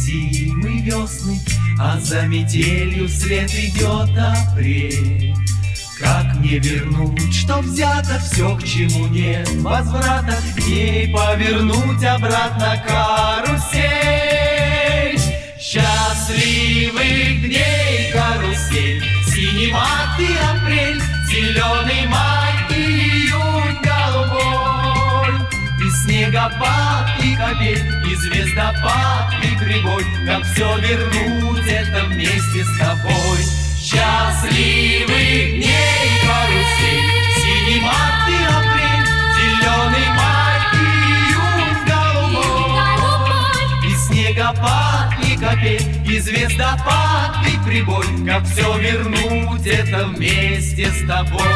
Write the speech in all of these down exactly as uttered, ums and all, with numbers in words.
зимы, весны, а за метелью вслед идет апрель. Как мне вернуть, что взято, все, к чему нет возврата, к ней повернуть обратно карусель. Счастливых дней карусель, синий март и апрель, зеленый май и июнь голубой, и снегопад, и капель, и звездопад, и прибой. Как все вернуть это вместе с тобой. Счастливых дней карусель, синий март и апрель, зеленый май и июнь голубой, и снегопад, и капель, и звездопад, и прибой. Как все вернуть это вместе с тобой.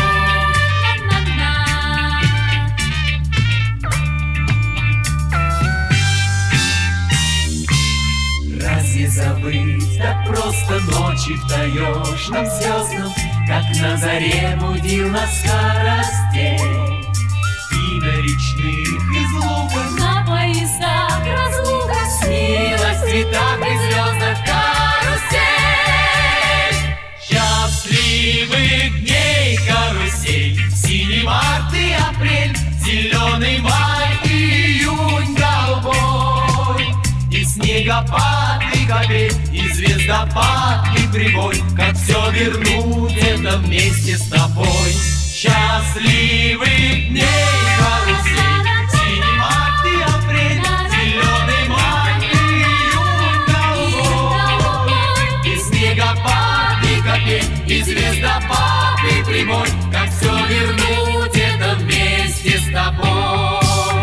Разве забыть так просто ночи в таежном звездном, как на заре будил нас скоростей? И на речных излуках, на поездах разлуках снилась в цветах и звездах карусель. Счастливых дней карусель, синий март и апрель, зеленый май и июнь голубой, и снегопад, и капель, и звездопад, и прибой. Как все вернуть это вместе с тобой. Счастливых дней карусель, синий март и апрель, зеленый май и июнь голубой, и снегопад, и капель, и звездопад, и прибой. Как все вернуть это вместе с тобой.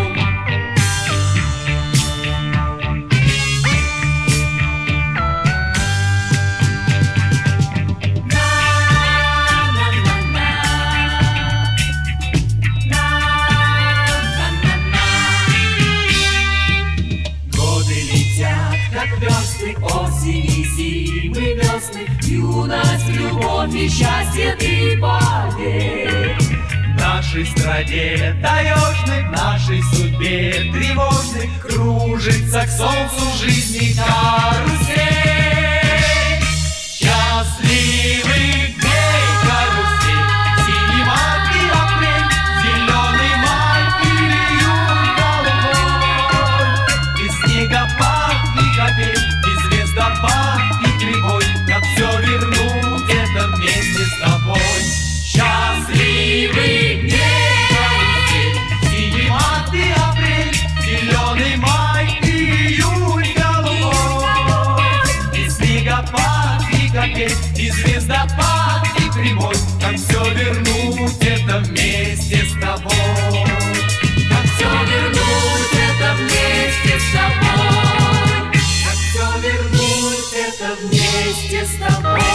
Осени, зимы, весны, юность, любовь и счастье ты поверь. В нашей стране таежной, в нашей судьбе тревожной кружится к солнцу жизни карусель. Счастливых дней карусель, синий март и апрель, зеленый май и июнь голубой, и снегопад, и капель, звездопад, и прибой. Как все вернуть это вместе с тобой. Счастливых дней карусель, синий март и апрель, зеленый май и июнь голубой, и снегопад, и капель, и звездопад, и прибой. Как все вернуть это вместе с тобой. Как все вернуть это вместе с тобой. Вернуть это вместе с тобой.